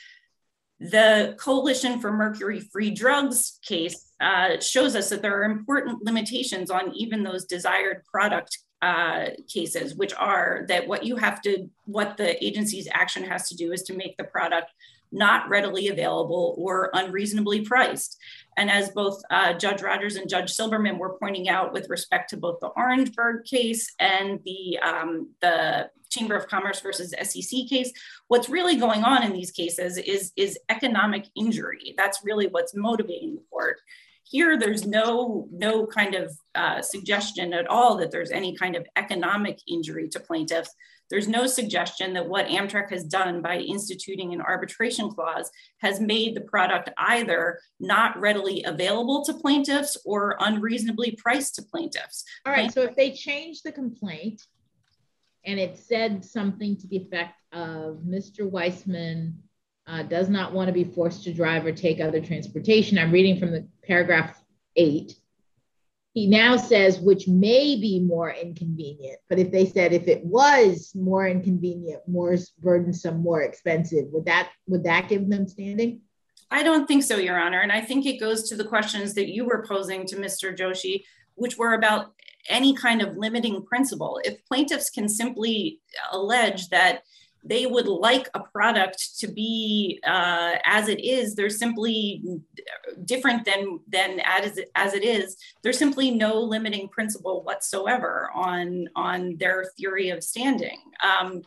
The Coalition for Mercury-Free Drugs case uh, shows us that there are important limitations on even those desired product uh, cases, which are that what you have to, what the agency's action has to do is to make the product not readily available or unreasonably priced. And as both uh, Judge Rogers and Judge Silberman were pointing out with respect to both the Orangeburg case and the, um, the Chamber of Commerce versus S E C case, what's really going on in these cases is, is economic injury. That's really what's motivating the court. Here, there's no, no kind of uh, suggestion at all that there's any kind of economic injury to plaintiffs. There's no suggestion that what Amtrak has done by instituting an arbitration clause has made the product either not readily available to plaintiffs or unreasonably priced to plaintiffs. All right, so if they change the complaint and it said something to the effect of Mister Weissman uh, does not want to be forced to drive or take other transportation, I'm reading from the paragraph eight. He now says, which may be more inconvenient, but if they said if it was more inconvenient, more burdensome, more expensive, would that would that give them standing? I don't think so, Your Honor. And I think it goes to the questions that you were posing to Mister Joshi, which were about any kind of limiting principle. If plaintiffs can simply allege that they would like a product to be uh, as it is, they're simply different than, than as, as it is. There's simply no limiting principle whatsoever on, on their theory of standing. Um,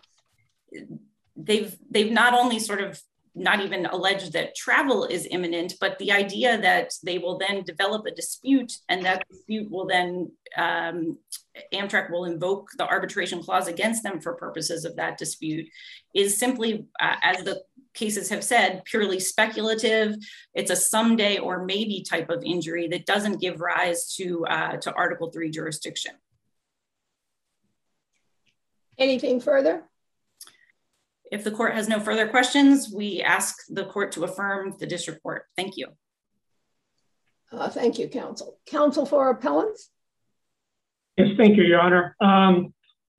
they've, they've not only sort of not even alleged that travel is imminent, but the idea that they will then develop a dispute and that dispute will then, um, Amtrak will invoke the arbitration clause against them for purposes of that dispute is simply, uh, as the cases have said, purely speculative. It's a someday or maybe type of injury that doesn't give rise to, uh, to Article three jurisdiction. Anything further? If the court has no further questions, we ask the court to affirm the district court. Thank you. Uh, thank you, counsel. Counsel for appellants? Yes, thank you, Your Honor. Um,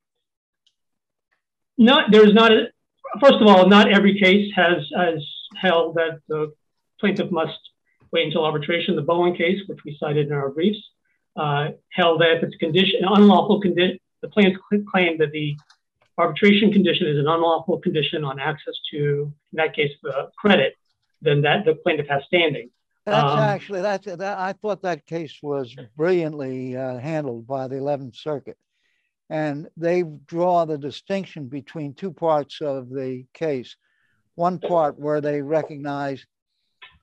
not, there's not, a, first of all, not every case has, has held that the plaintiff must wait until arbitration. The Bowen case, which we cited in our briefs, uh, held that if it's condition, an unlawful condition, the plaintiff claimed that the arbitration condition is an unlawful condition on access to, in that case, uh, credit, then that the plaintiff has standing. That's um, actually, that's, that, I thought that case was brilliantly uh, handled by the eleventh Circuit. And they draw the distinction between two parts of the case. One part where they recognize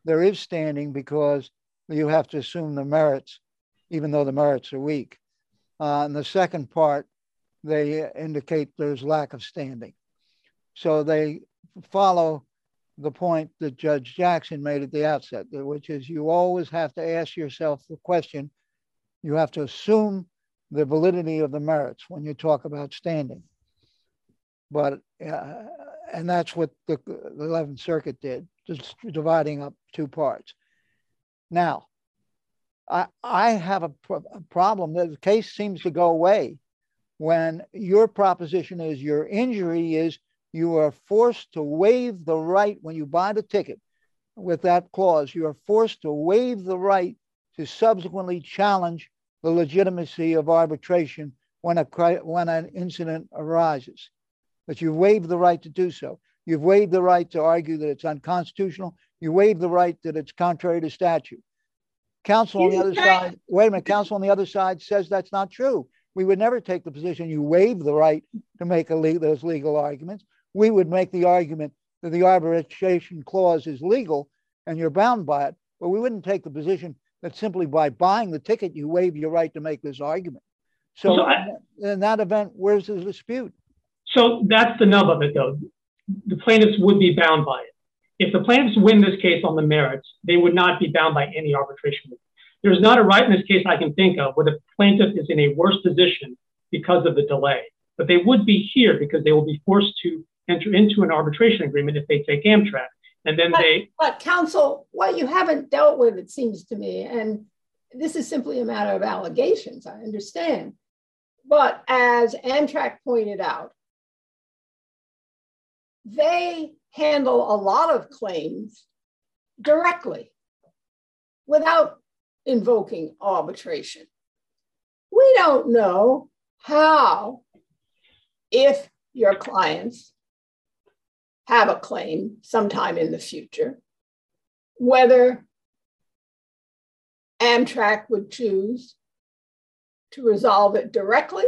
there is standing because you have to assume the merits, even though the merits are weak. Uh, and the second part, they indicate there's lack of standing. So they follow the point that Judge Jackson made at the outset, which is you always have to ask yourself the question, you have to assume the validity of the merits when you talk about standing. But, uh, and that's what the, the eleventh Circuit did, just dividing up two parts. Now, I, I have a, pro a problem that the case seems to go away when your proposition is your injury is you are forced to waive the right when you buy the ticket with that clause, you are forced to waive the right to subsequently challenge the legitimacy of arbitration when, a, when an incident arises. But you've waived the right to do so. You've waived the right to argue that it's unconstitutional. You waive the right that it's contrary to statute. Counsel on the other side, wait a minute, counsel on the other side says that's not true. We would never take the position you waive the right to make a le those legal arguments. We would make the argument that the arbitration clause is legal and you're bound by it, but we wouldn't take the position that simply by buying the ticket, you waive your right to make this argument. So, so I, in that event, where's the dispute? So that's the nub of it, though. The plaintiffs would be bound by it. If the plaintiffs win this case on the merits, they would not be bound by any arbitration. There's not a right in this case I can think of where the plaintiff is in a worse position because of the delay, but they would be here because they will be forced to enter into an arbitration agreement if they take Amtrak. And then but, they- But counsel, what you haven't dealt with, it seems to me, and this is simply a matter of allegations, I understand. But as Amtrak pointed out, they handle a lot of claims directly without invoking arbitration. We don't know how, if your clients have a claim sometime in the future, whether Amtrak would choose to resolve it directly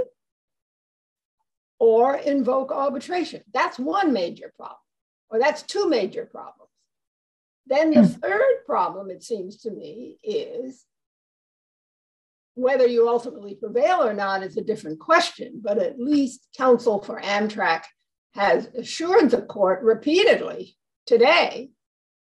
or invoke arbitration. That's one major problem, or that's two major problems. Then the third problem, it seems to me, is whether you ultimately prevail or not is a different question, but at least counsel for Amtrak has assured the court repeatedly today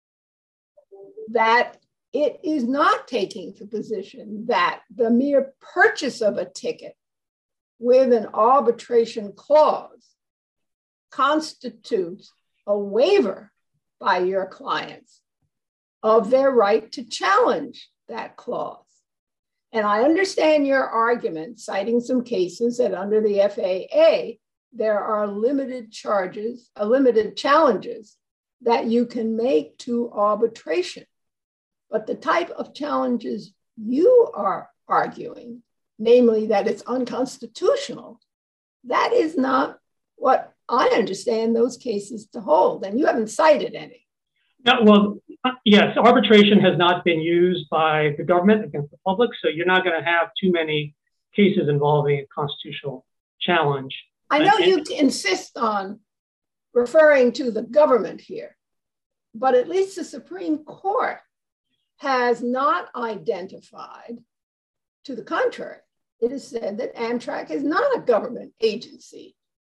that it is not taking the position that the mere purchase of a ticket with an arbitration clause constitutes a waiver by your clients of their right to challenge that clause. And I understand your argument, citing some cases that under the F A A, there are limited charges, uh, limited challenges that you can make to arbitration. But the type of challenges you are arguing, namely that it's unconstitutional, that is not what I understand those cases to hold. And you haven't cited any. No, well, yes, arbitration has not been used by the government against the public, so you're not going to have too many cases involving a constitutional challenge. I know and, you insist on referring to the government here, but at least the Supreme Court has not identified, to the contrary, it is said that Amtrak is not a government agency.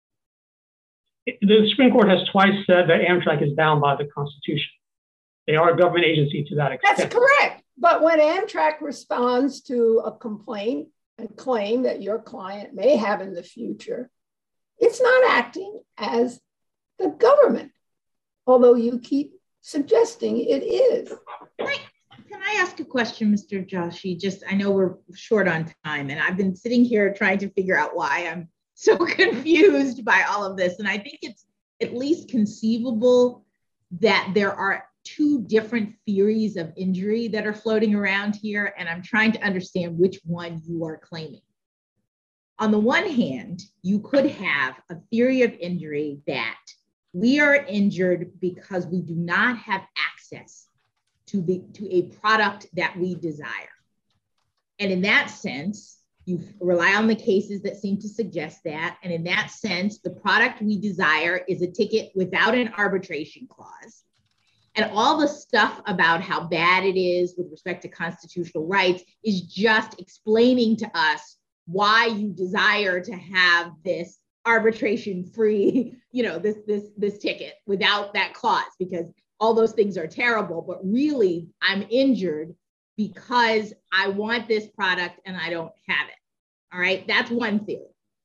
The Supreme Court has twice said that Amtrak is bound by the Constitution. They are a government agency to that extent. That's correct. But when Amtrak responds to a complaint and claim that your client may have in the future, it's not acting as the government, although you keep suggesting it is. Can I ask a question, Mister Joshi? Just, I know we're short on time, and I've been sitting here trying to figure out why I'm so confused by all of this. And I think it's at least conceivable that there are two different theories of injury that are floating around here, and I'm trying to understand which one you are claiming. On the one hand, you could have a theory of injury that we are injured because we do not have access to, the, to a product that we desire. And in that sense, you rely on the cases that seem to suggest that. And in that sense, the product we desire is a ticket without an arbitration clause. And all the stuff about how bad it is with respect to constitutional rights is just explaining to us why you desire to have this arbitration-free, you know, this this this ticket without that clause, because all those things are terrible. But really, I'm injured because I want this product and I don't have it. All right, that's one theory.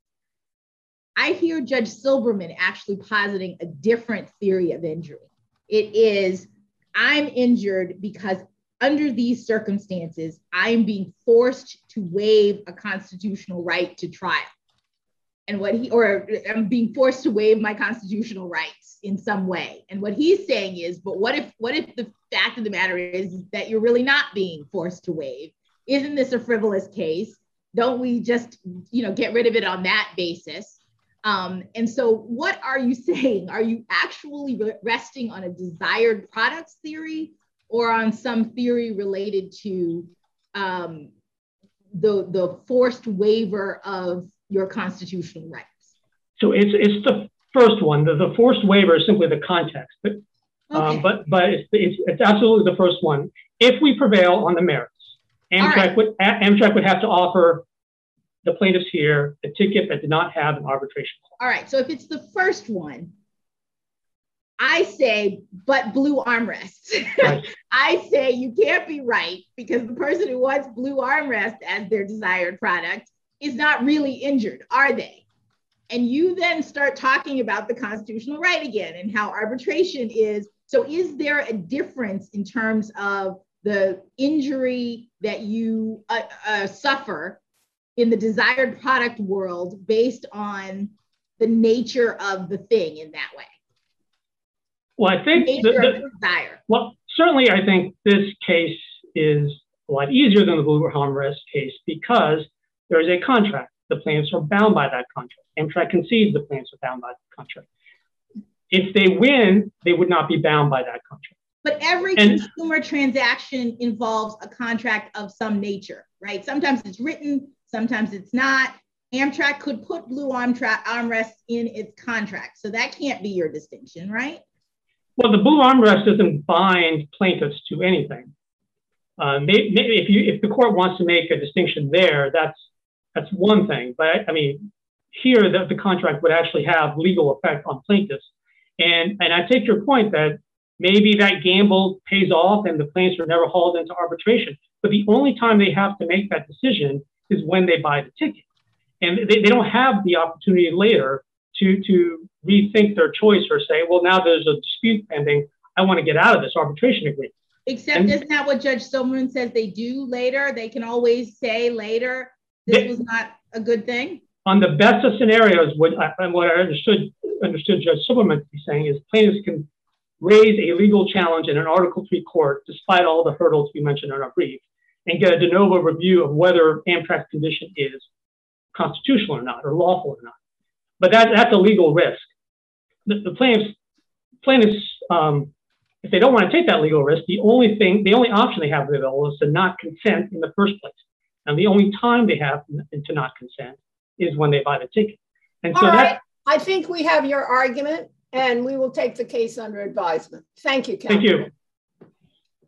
I hear Judge Silberman actually positing a different theory of injury. It is, I'm injured because under these circumstances, I'm being forced to waive a constitutional right to trial. And what he, or I'm being forced to waive my constitutional rights in some way. And what he's saying is, but what if, what if the fact of the matter is that you're really not being forced to waive? Isn't this a frivolous case? Don't we just, you know, get rid of it on that basis? Um, and so what are you saying? Are you actually resting on a desired products theory or on some theory related to um, the, the forced waiver of your constitutional rights? So it's it's the first one. The, the forced waiver is simply the context, but um, Okay. but but it's, it's it's absolutely the first one. If we prevail on the merits, Amtrak right. would Amtrak would have to offer the plaintiffs here a ticket that did not have an arbitration clause. All right. So if it's the first one, I say, but blue armrests. Right. I say you can't be right because the person who wants blue armrest as their desired product is not really injured, are they? And you then start talking about the constitutional right again and how arbitration is. So is there a difference in terms of the injury that you uh, uh, suffer in the desired product world based on the nature of the thing in that way? Well, I think the, the, desire. Well, certainly I think this case is a lot easier than the blue armrest case because there is a contract. The plaintiffs are bound by that contract. Amtrak concedes the plaintiffs are bound by the contract. If they win, they would not be bound by that contract. But every and, consumer transaction involves a contract of some nature, right? Sometimes it's written, sometimes it's not. Amtrak could put blue armrest in its contract. So that can't be your distinction, right? Well, the blue armrest doesn't bind plaintiffs to anything. Uh, maybe, maybe if you if the court wants to make a distinction there, that's that's one thing. But I mean, here the, the contract would actually have legal effect on plaintiffs. And and I take your point that maybe that gamble pays off and the plaintiffs are never hauled into arbitration. But the only time they have to make that decision is when they buy the ticket. And they, they don't have the opportunity later to, to rethink their choice or say, well, now there's a dispute pending. I want to get out of this arbitration agreement. Except and, isn't that what Judge Silberman says they do later? They can always say later, this they, was not a good thing? On the best of scenarios, what I, what I understood, understood Judge Silberman to be saying is plaintiffs can raise a legal challenge in an Article three court, despite all the hurdles we mentioned in our brief, and get a de novo review of whether Amtrak's condition is constitutional or not, or lawful or not. But that, that's a legal risk. The, the plaintiffs, plaintiffs um, if they don't want to take that legal risk, the only thing, the only option they have available is to not consent in the first place. And the only time they have to not consent is when they buy the ticket. And so All that, right. I think we have your argument and we will take the case under advisement. Thank you, Counsel. Thank you.